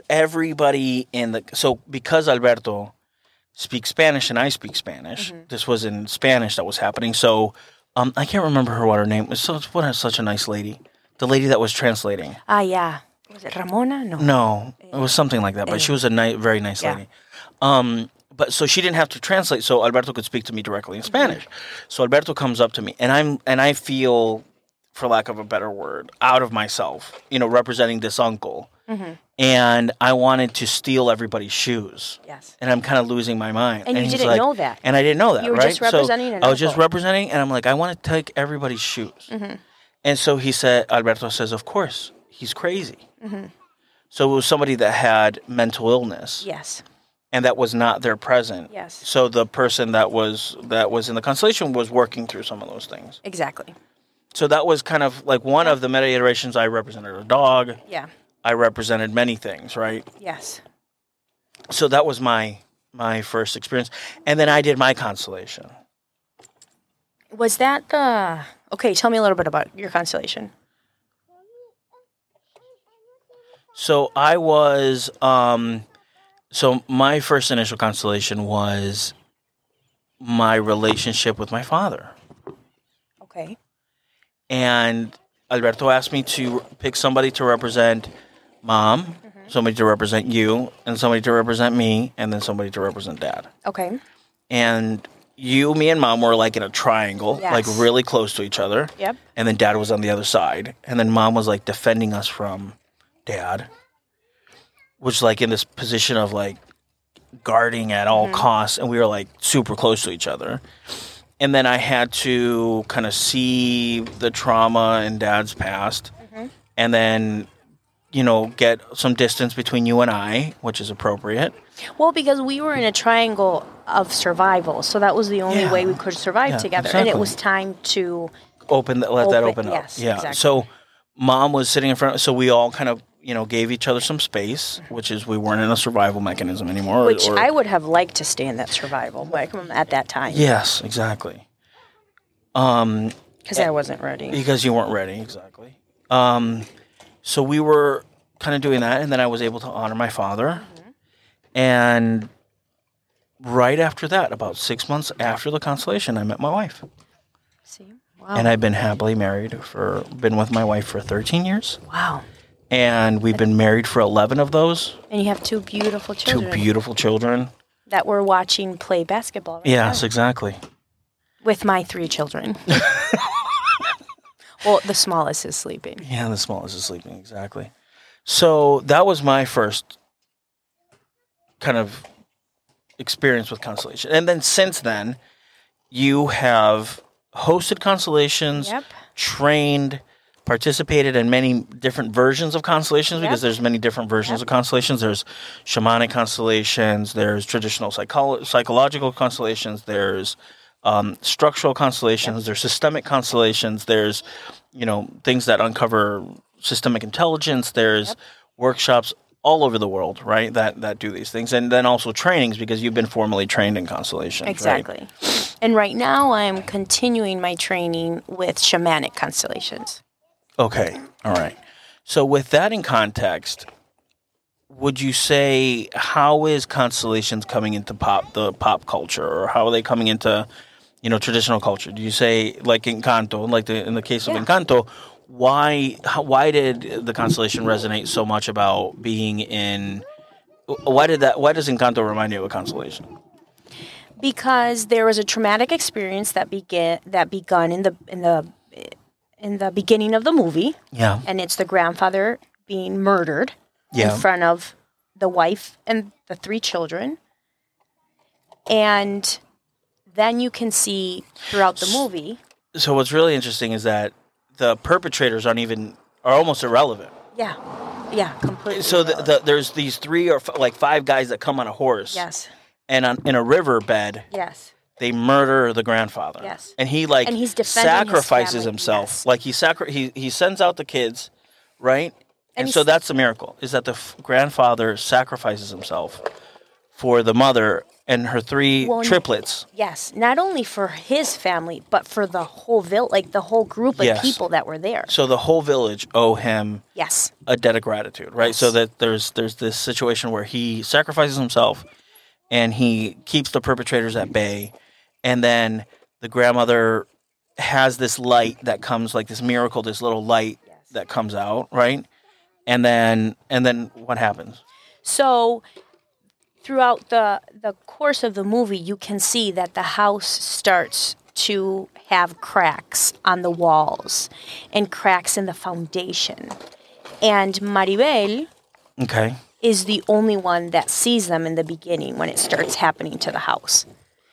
because Alberto speaks Spanish and I speak Spanish, this was in Spanish that was happening. So I can't remember what her name was. What such a nice lady. The lady that was translating. Ah, yeah. Was it Ramona? No. No, it was something like that. But she was a very nice lady. But so she didn't have to translate. So Alberto could speak to me directly in Spanish. So Alberto comes up to me, and I feel, for lack of a better word, out of myself, representing this uncle. Mm-hmm. And I wanted to steal everybody's shoes. Yes. And I'm kind of losing my mind. And you didn't know that. And I didn't know that, You were right? just representing an I was just uncle. representing, and I'm like, I want to take everybody's shoes. Mm-hmm. And so Alberto says, of course, he's crazy. Mm-hmm. So it was somebody that had mental illness. Yes. And that was not there present. Yes. So the person that was in the constellation was working through some of those things. Exactly. So that was kind of like one of the meta iterations. I represented a dog. Yeah. I represented many things, right? Yes. So that was my first experience. And then I did my constellation. Was that okay, tell me a little bit about your constellation. So I was, so my first initial constellation was my relationship with my father. Okay. And Alberto asked me to pick somebody to represent Mom, somebody to represent you, and somebody to represent me, and then somebody to represent Dad. Okay. And you, me, and Mom were like in a triangle, like really close to each other. Yep. And then Dad was on the other side. And then Mom was like defending us from Dad, which is like in this position of like guarding at all costs. And we were like super close to each other. And then I had to kind of see the trauma in Dad's past and then, get some distance between you and I, which is appropriate. Well, because we were in a triangle of survival, so that was the only way we could survive together. Exactly. And it was time to let that open up. Yes, yeah. exactly. So Mom was sitting in front. So we all kind of, gave each other some space, which is we weren't in a survival mechanism anymore. Which I would have liked to stay in that survival at that time. Yes, exactly. Because I wasn't ready. Because you weren't ready, exactly. So we were kind of doing that, and then I was able to honor my father. And right after that, about 6 months after the constellation, I met my wife. See? Wow. And I've been happily married been with my wife for 13 years. Wow. And we've been married for 11 of those. And you have two beautiful children. Two beautiful children. That we're watching play basketball right Yes, now. exactly. With my 3 children. Well, the smallest is sleeping. Yeah, the smallest is sleeping, exactly. So that was my first kind of experience with constellation. And then since then, you have hosted constellations, Yep. trained, participated in many different versions of constellations because there's many different versions of constellations. There's shamanic constellations, there's traditional psychological constellations, there's structural constellations, there's systemic constellations, there's things that uncover systemic intelligence, there's workshops all over the world, right, that do these things, and then also trainings because you've been formally trained in constellations. Exactly. Right? And right now I'm continuing my training with shamanic constellations. Okay. All right. So with that in context, would you say how is constellations coming into the pop culture, or how are they coming into traditional culture? Do you say like Encanto, in the case of Encanto, why did the constellation resonate so much about being in? Why does Encanto remind you of a constellation? Because there was a traumatic experience that begun in the beginning of the movie. Yeah. And it's the grandfather being murdered in front of the wife and the 3 children. And then you can see throughout the movie. So what's really interesting is that the perpetrators are almost irrelevant. Yeah. Yeah, completely. So there's these 3 or 5 guys that come on a horse. Yes. And in a riverbed. Yes. They murder the grandfather. Yes. And he he's sacrifices his himself. Yes. Like he sends out the kids, right? And so that's the miracle, is that the grandfather sacrifices himself for the mother and her 3 triplets. Yes, not only for his family, but for the whole the whole group of people that were there. So the whole village owe him a debt of gratitude, right? Yes. So that there's this situation where he sacrifices himself and he keeps the perpetrators at bay, and then the grandmother has this light that comes, like this miracle, this little light that comes out, right? And then what happens? So throughout the course of the movie, you can see that the house starts to have cracks on the walls and cracks in the foundation. And Maribel is the only one that sees them in the beginning when it starts happening to the house.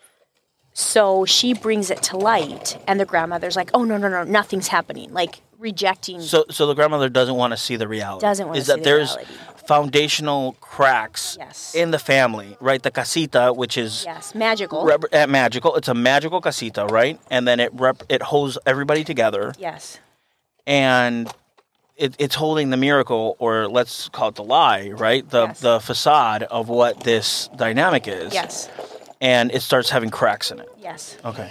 So she brings it to light, and the grandmother's like, oh, no, nothing's happening, like rejecting. So the grandmother doesn't want to see the reality. There's foundational cracks in the family, right? The casita, which is magical. Magical. It's a magical casita, right? And then it holds everybody together. Yes. And it's holding the miracle, or let's call it the lie, right? The facade of what this dynamic is. Yes. And it starts having cracks in it. Yes. Okay.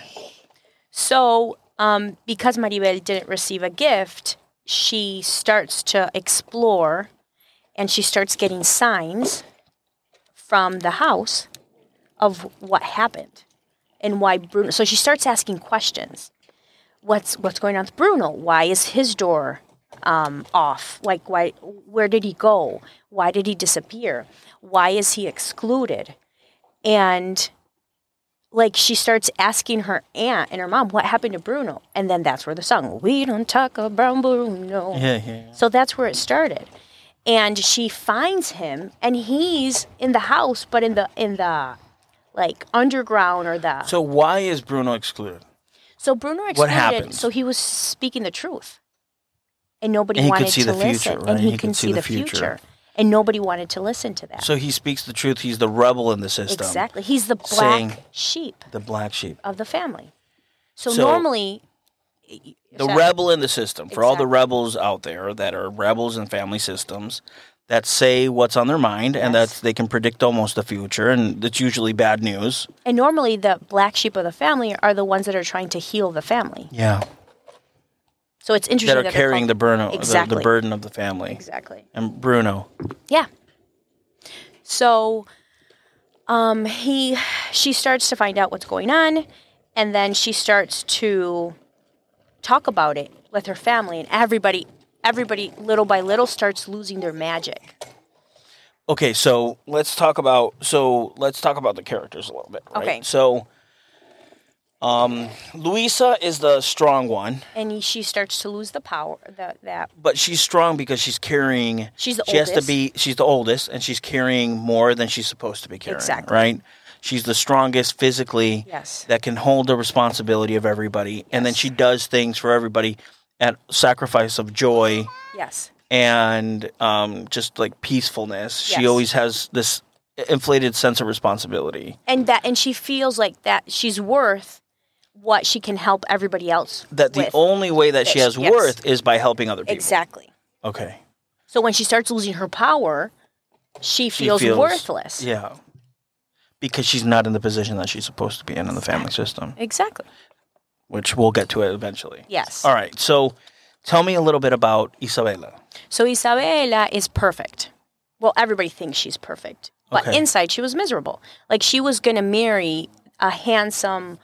So, because Maribel didn't receive a gift, she starts to explore, and she starts getting signs from the house of what happened and why Bruno. So she starts asking questions. What's going on with Bruno? Why is his door off? Like, why? Where did he go? Why did he disappear? Why is he excluded? And she starts asking her aunt and her mom, what happened to Bruno? And then that's where the song, we don't talk about Bruno. Yeah. So that's where it started. And she finds him, and he's in the house, but in the underground or the... So why is Bruno excluded? So Bruno excluded, what happened? So he was speaking the truth. And nobody wanted to listen. Future, right? And he can see the future. And nobody wanted to listen to that. So he speaks the truth. He's the rebel in the system. Exactly. He's the black sheep. The black sheep. Of the family. So normally... The rebel in the system. For all the rebels out there that are rebels in family systems that say what's on their mind and that they can predict almost the future, and it's usually bad news. And normally the black sheep of the family are the ones that are trying to heal the family. Yeah. So it's interesting that are carrying the burden, the burden of the family. Exactly. And Bruno. Yeah. So, she starts to find out what's going on, and then she starts to talk about it with her family, and everybody little by little starts losing their magic. Okay, so let's talk about the characters a little bit. Right? Okay. So, Luisa is the strong one, and she starts to lose the power. But she's strong because she's carrying. She's the oldest. She's the oldest, and she's carrying more than she's supposed to be carrying. Exactly. Right. She's the strongest physically. Yes. That can hold the responsibility of everybody. And then she does things for everybody at sacrifice of joy. Yes. And just like peacefulness. Yes. She always has this inflated sense of responsibility. And she feels like that she's worth what she can help everybody else That the only way that she has yes. worth is by helping other people. Exactly. Okay. So when she starts losing her power, she feels worthless. Yeah. Because she's not in the position that she's supposed to be in the family system. Exactly. Which we'll get to it eventually. Yes. All right. So tell me a little bit about Isabela. So Isabela is perfect. Well, everybody thinks she's perfect. But inside, she was miserable. Like, she was going to marry a handsome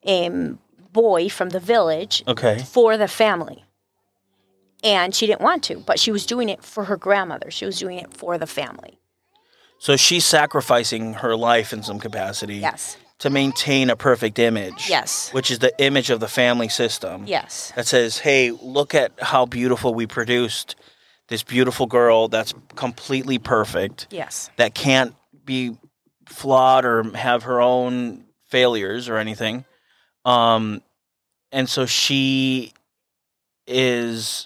boy from the village for the family. And she didn't want to, but she was doing it for her grandmother. She was doing it for the family. So she's sacrificing her life in some capacity. Yes. To maintain a perfect image. Yes. Which is the image of the family system. Yes. That says, hey, look at how beautiful we produced this beautiful girl that's completely perfect. Yes. That can't be flawed or have her own failures or anything. And so she is...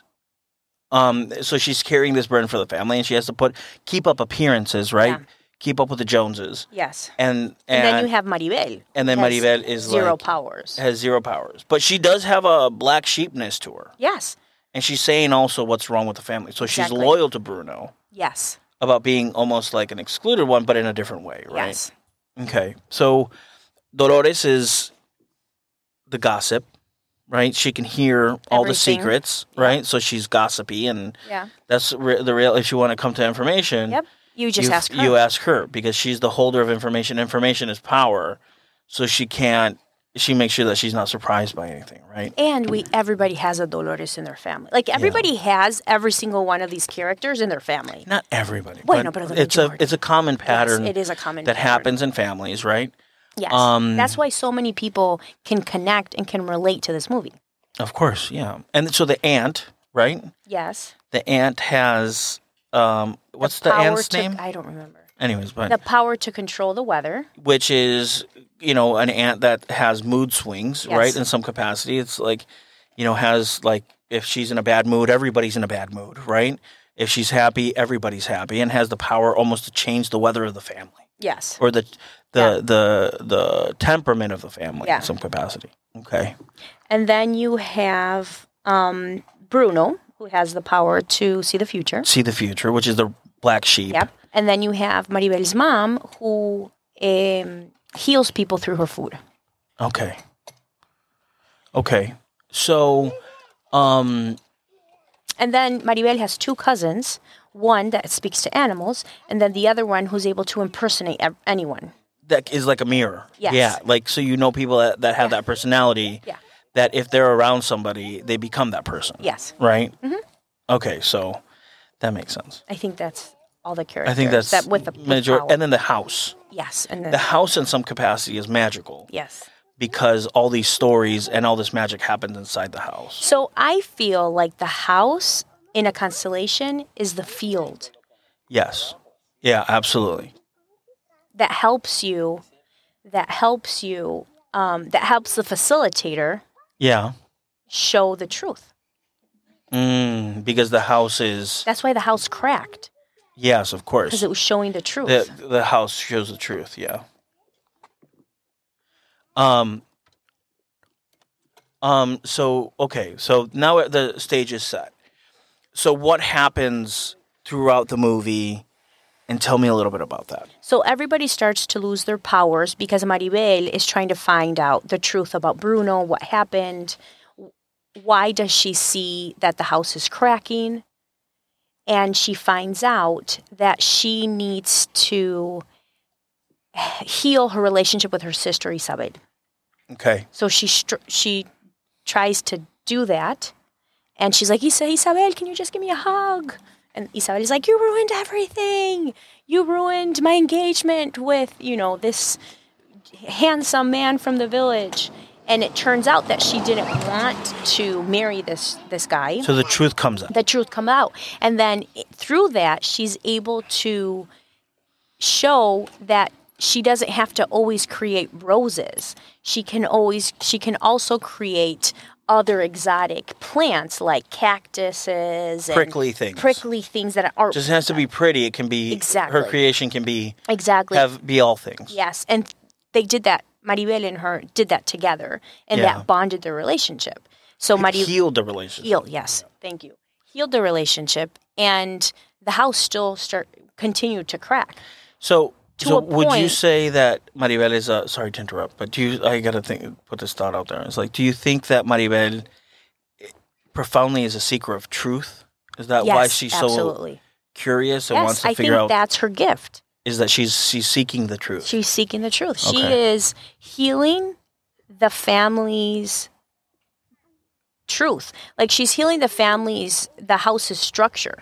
so she's carrying this burden for the family, and she has to keep up appearances, right? Yeah. Keep up with the Joneses. Yes. And then you have Maribel. And then Maribel is zero powers. Has zero powers. But she does have a black sheepness to her. Yes. And she's saying also what's wrong with the family. So she's loyal to Bruno. Yes. About being almost like an excluded one, but in a different way, right? Yes. Okay. So Dolores is the gossip. Right, she can hear all the secrets, right? So she's gossipy, and that's the real. If you want to come to information, you just ask her. You ask her because she's the holder of information. Information is power, so she can't. She makes sure that she's not surprised by anything, right? And everybody has a Dolores in their family. Like everybody has every single one of these characters in their family. Not everybody, but it's a common pattern. Yes, it is a common that happens in families, right? Yes, that's why so many people can connect and can relate to this movie. Of course, yeah. And so the aunt, right? Yes. The aunt has, what's the aunt's name? I don't remember. Anyways, but the power to control the weather. Which is, an aunt that has mood swings, right? In some capacity. It's like, has like, if she's in a bad mood, everybody's in a bad mood, right? If she's happy, everybody's happy, and has the power almost to change the weather of the family. Yes. Or the temperament of the family in some capacity. Okay. And then you have Bruno, who has the power to see the future. See the future, which is the black sheep. Yep. And then you have Maribel's mom, who heals people through her food. Okay. So, and then Maribel has two cousins. One that speaks to animals, and then the other one who's able to impersonate anyone. That is like a mirror. Yes. Yeah, like, so people that have that personality, that if they're around somebody, they become that person. Yes. Right? Mm-hmm. Okay, so that makes sense. I think that's all the characters. I think that's that with the major. And then the house. Yes. And the house in some capacity is magical. Yes. Because all these stories and all this magic happens inside the house. So I feel like the house in a constellation is the field. Yes. Yeah, absolutely. That helps you. That helps the facilitator. Yeah. Show the truth. Because the house is... That's why the house cracked. Yes, of course. Because it was showing the truth. The house shows the truth, yeah. So now the stage is set. So what happens throughout the movie, and tell me a little bit about that. So everybody starts to lose their powers because Maribel is trying to find out the truth about Bruno, what happened, why does she see that the house is cracking, and she finds out that she needs to heal her relationship with her sister Isabel. Okay. So she tries to do that. And she's like, Isabel, can you just give me a hug? And Isabel is like, you ruined everything. You ruined my engagement with, this handsome man from the village. And it turns out that she didn't want to marry this guy. So the truth comes out. The truth comes out. And then through that, she's able to show that she doesn't have to always create roses. She can also create other exotic plants like cactuses and prickly things that are just has to be pretty. It can be exactly. Her creation can be exactly all things. Yes, and they did that. Maribel and her did that together, and that bonded their relationship. So healed the relationship. Thank you. Healed the relationship, and the house still continued to crack. So would you say that Maribel is sorry to interrupt, but I got to put this thought out there. It's like, do you think that Maribel profoundly is a seeker of truth? Is that why she's absolutely. So curious and wants to figure out? I think that's her gift. Is that she's seeking the truth? She's seeking the truth. Okay. She is healing the family's truth. Like, she's healing the house's structure.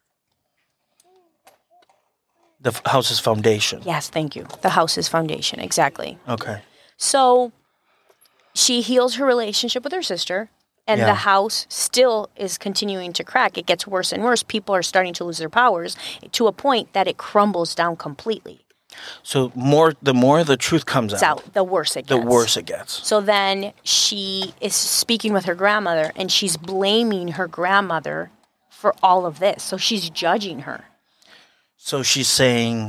The house's foundation. Yes, thank you. The house's foundation, exactly. Okay. So she heals her relationship with her sister, and the house still is continuing to crack. It gets worse and worse. People are starting to lose their powers to a point that it crumbles down completely. So the more the truth comes out, the worse it gets. The worse it gets. So then she is speaking with her grandmother, and she's blaming her grandmother for all of this. So she's judging her. So she's saying,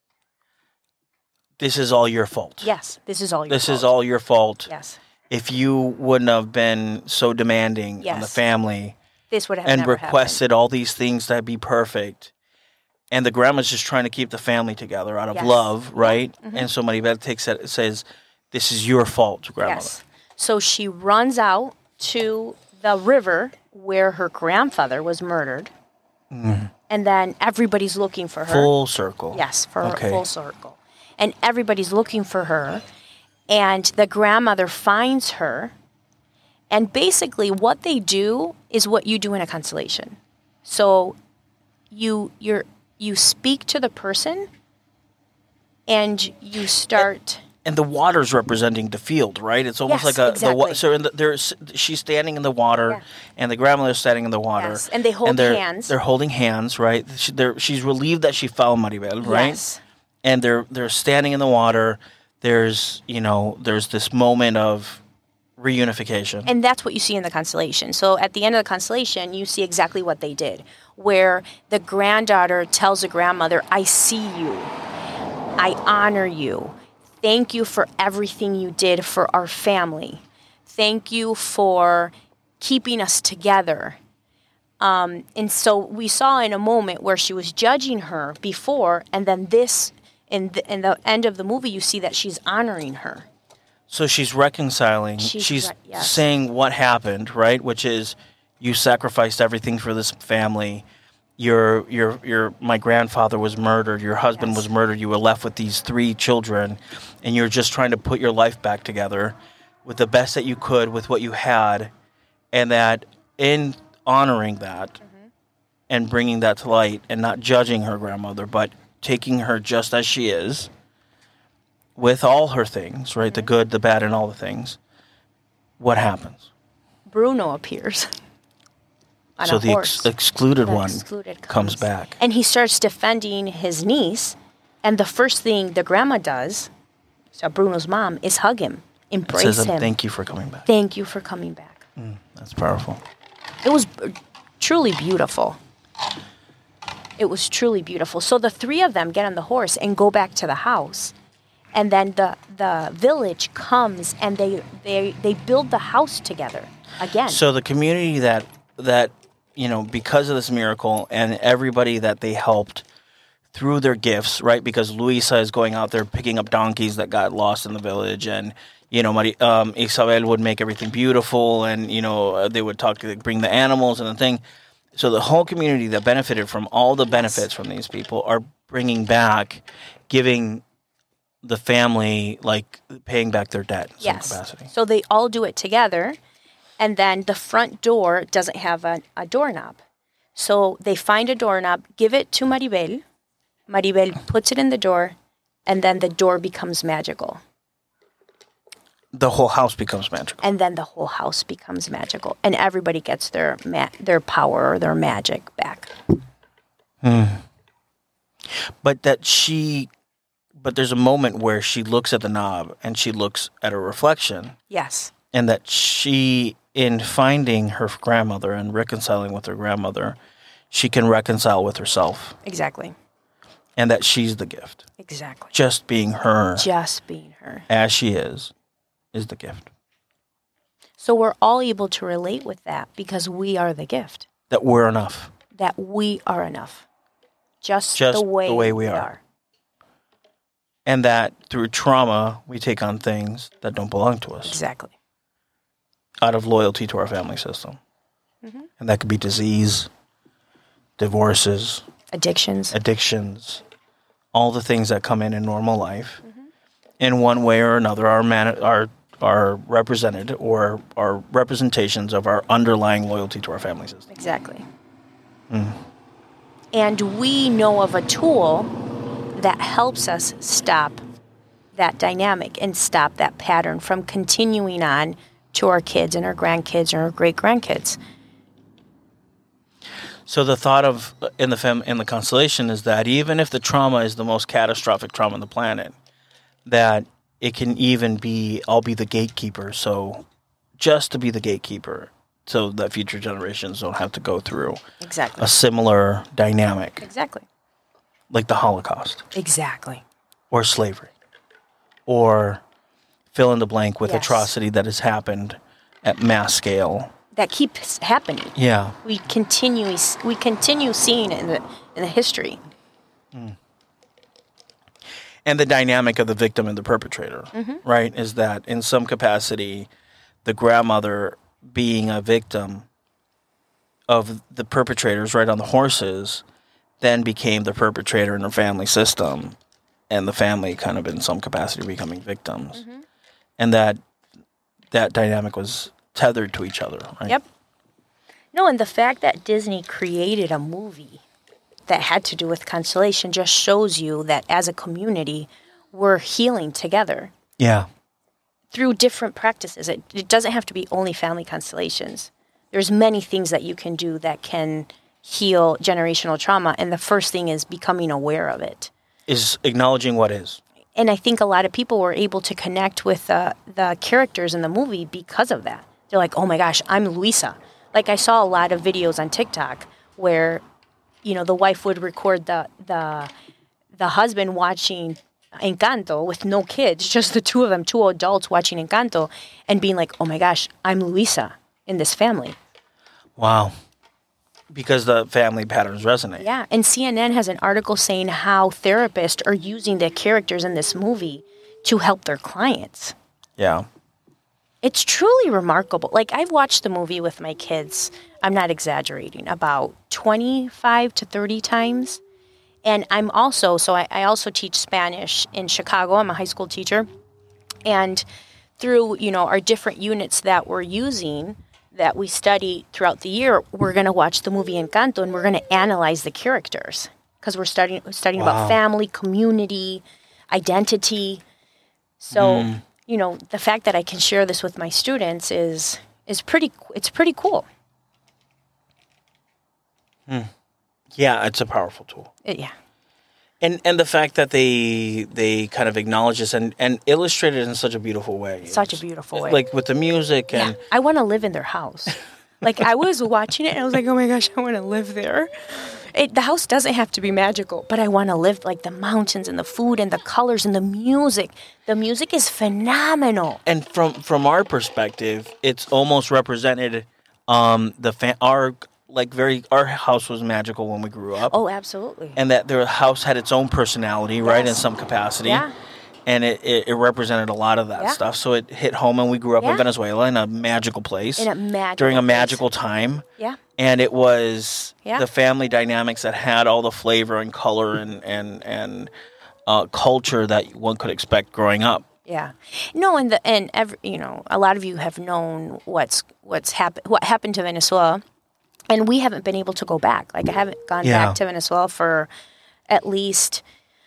this is all your fault. Yes, this is all your fault. This is all your fault. Yes. If you wouldn't have been so demanding on the family, this would have and never requested happened. all these things that be perfect, and the grandma's just trying to keep the family together out of love, right? Mm-hmm. And so Maribel takes it and says, this is your fault, grandmother. Yes. So she runs out to the river where her grandfather was murdered. Mm. And then everybody's looking for her. Full circle. Yes, full circle. And everybody's looking for her. And the grandmother finds her. And basically what they do is what you do in a constellation. So you speak to the person and you start... And the water's representing the field, right? It's almost like exactly. She's standing in the water, and the grandmother's standing in the water. Yes, and they hold hands. They're holding hands, right? She's relieved that she found Maribel, right? Yes. And they're standing in the water. There's this moment of reunification. And that's what you see in the constellation. So at the end of the constellation, you see exactly what they did, where the granddaughter tells the grandmother, I see you. I honor you. Thank you for everything you did for our family. Thank you for keeping us together. And so we saw in a moment where she was judging her before, and then this, in the end of the movie, you see that she's honoring her. So she's reconciling. She's saying what happened, right? Which is, you sacrificed everything for this family. My grandfather was murdered. Your husband was murdered. You were left with these 3 children, and you're just trying to put your life back together with the best that you could with what you had, and that in honoring that and bringing that to light and not judging her grandmother, but taking her just as she is with all her things, right? The good, the bad, and all the things. What happens? Bruno appears. So the excluded one comes back. And he starts defending his niece. And the first thing the grandma does, so Bruno's mom, is hug him, embrace him. Thank you for coming back. Thank you for coming back. That's powerful. It was truly beautiful. It was truly beautiful. So the 3 of them get on the horse and go back to the house. And then the village comes and they build the house together again. So the community that because of this miracle and everybody that they helped through their gifts, right? Because Luisa is going out there picking up donkeys that got lost in the village, and Isabel would make everything beautiful, and they would bring the animals and the thing. So the whole community that benefited from all the benefits from these people are bringing back, giving the family, paying back their debt in some capacity. So they all do it together. And then the front door doesn't have a doorknob. So they find a doorknob, give it to Maribel. Maribel puts it in the door, and then the door becomes magical. The whole house becomes magical. And then the whole house becomes magical. And everybody gets their power or their magic back. But but there's a moment where she looks at the knob and she looks at her reflection. Yes. And that she, in finding her grandmother and reconciling with her grandmother, she can reconcile with herself. Exactly. And that she's the gift. Exactly. Just being her. Just being her. As she is the gift. So we're all able to relate with that because we are the gift. That we're enough. That we are enough. Just the way we are. And that through trauma, we take on things that don't belong to us. Exactly. Out of loyalty to our family system. Mm-hmm. And that could be disease, divorces, addictions, all the things that come in normal life. Mm-hmm. In one way or another are represented or are representations of our underlying loyalty to our family system. Exactly. And we know of a tool that helps us stop that dynamic and stop that pattern from continuing on to our kids and our grandkids and our great-grandkids. So the thought of in the constellation is that even if the trauma is the most catastrophic trauma on the planet, that it can even be, I'll be the gatekeeper. So just to be the gatekeeper so that future generations don't have to go through a similar dynamic. Exactly. Like the Holocaust. Exactly. Or slavery. Or fill in the blank with atrocity that has happened at mass scale. That keeps happening. Yeah. We continue seeing it in the history. And the dynamic of the victim and the perpetrator, right, is that in some capacity, the grandmother being a victim of the perpetrators right on the horses then became the perpetrator in her family system, and the family kind of in some capacity becoming victims. And that dynamic was tethered to each other, right? Yep. No, and the fact that Disney created a movie that had to do with constellation just shows you that as a community, we're healing together. Yeah. Through different practices. It doesn't have to be only family constellations. There's many things that you can do that can heal generational trauma, and the first thing is becoming aware of it. Is acknowledging what is. And I think a lot of people were able to connect with the characters in the movie because of that. They're like, oh my gosh, I'm Luisa. Like I saw a lot of videos on TikTok where, the wife would record the husband watching Encanto with no kids, just the two of them, two adults watching Encanto, and being like, oh my gosh, I'm Luisa in this family. Wow. Because the family patterns resonate. Yeah, and CNN has an article saying how therapists are using the characters in this movie to help their clients. Yeah. It's truly remarkable. Like, I've watched the movie with my kids, I'm not exaggerating, about 25 to 30 times. And I'm also, I also teach Spanish in Chicago. I'm a high school teacher. And through, our different units that we're using, that we study throughout the year, we're going to watch the movie Encanto and we're going to analyze the characters. Because we're studying about family, community, identity. So, the fact that I can share this with my students is pretty cool. Yeah, it's a powerful tool. Yeah. And the fact that they kind of acknowledge this and illustrate it in such a beautiful way. Such a beautiful way. Like with the music and... Yeah, I want to live in their house. Like, I was watching it and I was like, oh my gosh, I want to live there. The house doesn't have to be magical, but I want to live like the mountains and the food and the colors and the music. The music is phenomenal. And from our perspective, it's almost represented our house was magical when we grew up. Oh, absolutely. And that their house had its own personality, right, in some capacity. Yeah. And it represented a lot of that stuff. So it hit home, and we grew up in Venezuela in a magical place. During a magical time. Yeah. And it was the family dynamics that had all the flavor and color and culture that one could expect growing up. Yeah. No, a lot of you have known what happened to Venezuela. And we haven't been able to go back. Like, I haven't gone back to Venezuela for at least,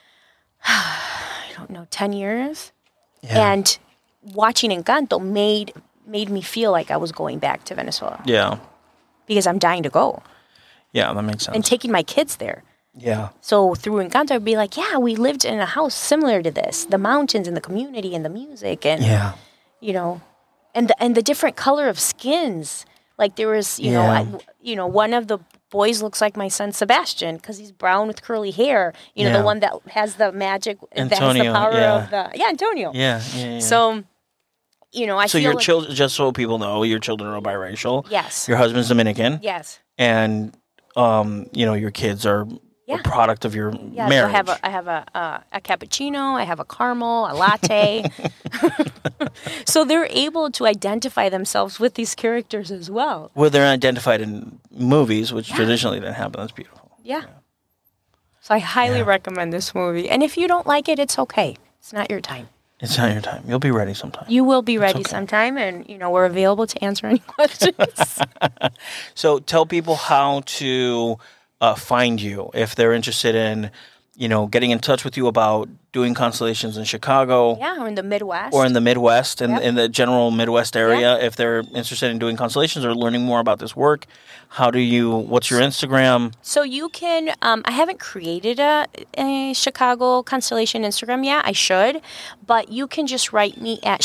10 years. Yeah. And watching Encanto made me feel like I was going back to Venezuela. Yeah. Because I'm dying to go. Yeah, that makes sense. And taking my kids there. Yeah. So through Encanto, I'd be like, yeah, we lived in a house similar to this. The mountains and the community and the music and, you know, and the different color of skins. Like there was, you know, one of the boys looks like my son Sebastian because he's brown with curly hair. You know, the one that has the magic, Antonio, that has the power of the, Antonio. Yeah. So, you know, I so feel your like, children, just so people know, your children are biracial. Yes. Your husband's Dominican. Yes. And, you know, your kids are a product of your marriage. So I have a cappuccino, I have a caramel, a latte. So they're able to identify themselves with these characters as well. Well, they're identified in movies, which traditionally didn't happen. That's beautiful. Yeah. So I highly recommend this movie. And if you don't like it, it's okay. It's not your time. It's not your time. You'll be ready sometime. You will be ready sometime, and, you know, we're available to answer any questions. So tell people how to find you if they're interested in, you know, getting in touch with you about doing constellations in Chicago. Yeah, or in the Midwest. Or in the Midwest, in the general Midwest area. If they're interested in doing constellations or learning more about this work, what's your Instagram? So you can, I haven't created a Chicago constellation Instagram yet. I should. But you can just write me at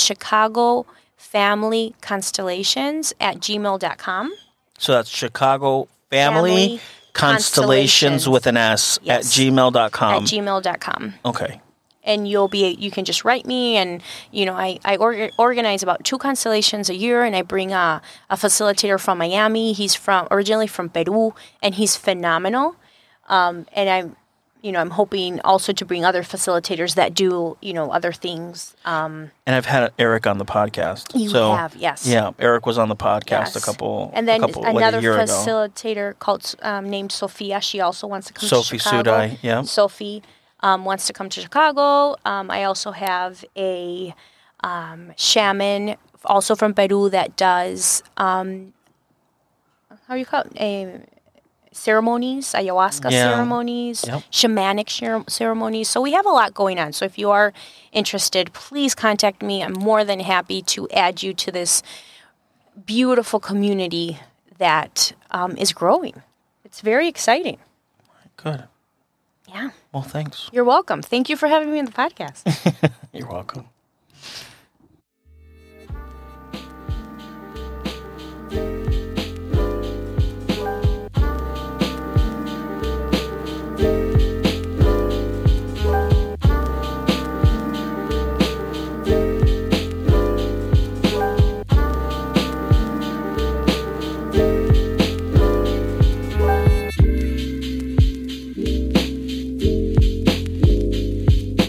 ChicagoFamilyConstellations@gmail.com. So that's Chicago Family Constellations with an S at gmail.com. At gmail.com. Okay. And you can just write me, and, you know, I organize about 2 constellations a year, and I bring a facilitator from Miami. He's originally from Peru, and he's phenomenal. And I'm hoping also to bring other facilitators that do, you know, other things. And I've had Eric on the podcast. You have, yes. Yeah, Eric was on the podcast a couple another like a year facilitator named Sophia. She also wants to come Sophie to Chicago. Sudai, yeah. Sophie wants to come to Chicago. I also have a shaman also from Peru that does how do you call it? Ceremonies, ayahuasca ceremonies, shamanic ceremonies. So we have a lot going on. So if you are interested, please contact me. I'm more than happy to add you to this beautiful community that is growing. It's very exciting. Good. Yeah. Well, thanks. You're welcome. Thank you for having me on the podcast. You're welcome.